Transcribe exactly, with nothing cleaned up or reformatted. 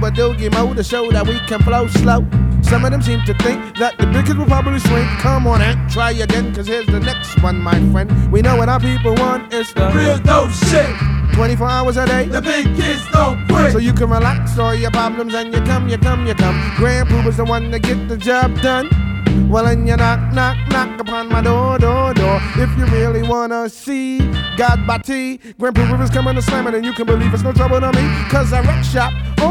a doogie mo to show that we can flow slow. Some of them seem to think that the big kids will probably swing. Come on and try again, cause here's the next one, my friend. We know what our people want, it's the real dope shit. twenty-four hours a day, the big kids don't quit. so you can relax all your problems and you come, you come, you come. Grand Pooper's the one to get the job done. Well, and you knock, knock, knock upon my door, door, door. If you really wanna see God by T, Grand Pooper is coming to slam it, and you can believe it's no trouble to me, cause I wreck shop.